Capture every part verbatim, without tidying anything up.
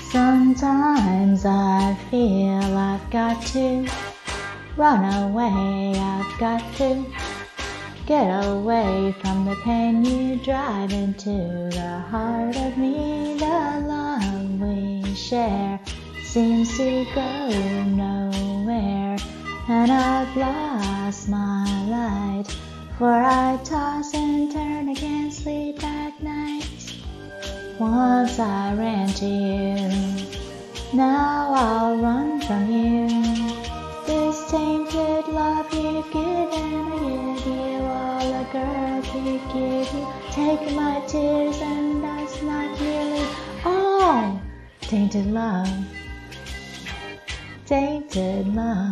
Sometimes I feel I've got to run away, I've got to get away from the pain you drive into the heart of me. The love we share seems to go nowhere, and I've lost my light, for I toss and turn, I can't sleep at night. Once I ran to you, now I'll run from you. This tainted love you've given, I give you all a girl could give you. Take my tears and that's not really all. Tainted love, tainted love.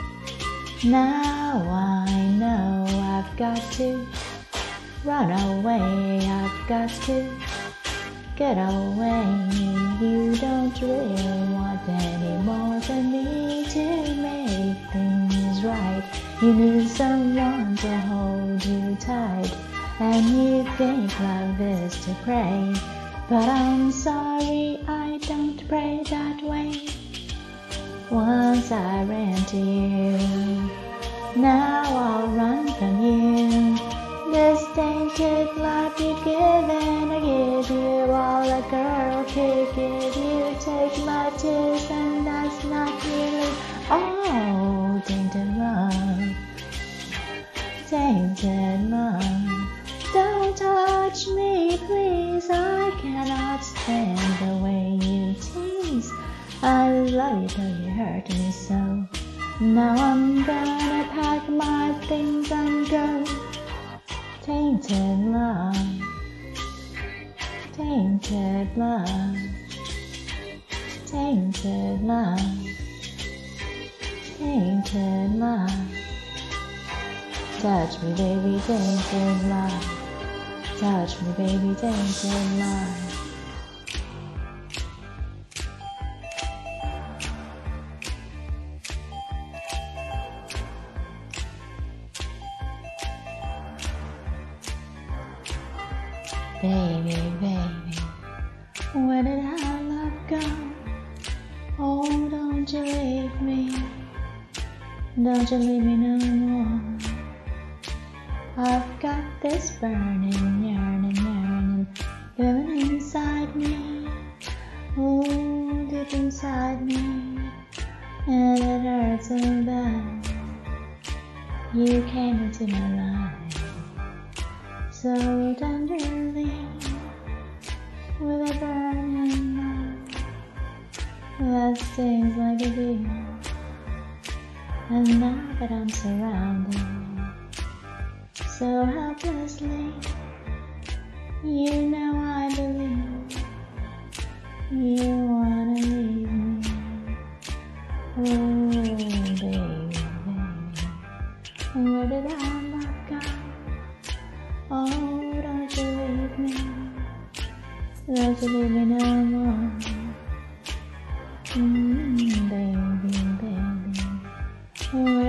Now I know I've got to run away, I've got to get away. You don't really want any more than me to make things right. You need someone to hold you tight, and you think love is to pray, but I'm sorry, I don't pray that way. Once I ran to you, now I'll run from you. This tainted love you've given, I give you all a girl could give you. Take my tears and that's not really all. Tainted love, tainted love. Don't touch me, please, I cannot stand the way you tease. I love you till you hurt me so. Now I'm gonna pack my things and go. Tainted love, tainted love, tainted love, tainted love. Touch me, baby, tainted love. Touch me, baby, tainted love. Baby, baby, where did our love go? Oh, don't you leave me, don't you leave me no more. I've got this burning, yearning, yearning, living inside me, oh, deep inside me, and it hurts so bad. You came into my life so tenderly, with a burning love that stings like a bee. And now that I'm surrounded so helplessly, you know I believe you wanna leave me. Oh baby, baby, where did our love go? Oh, don't you leave me, don't you leave me no more. Mm, baby, baby,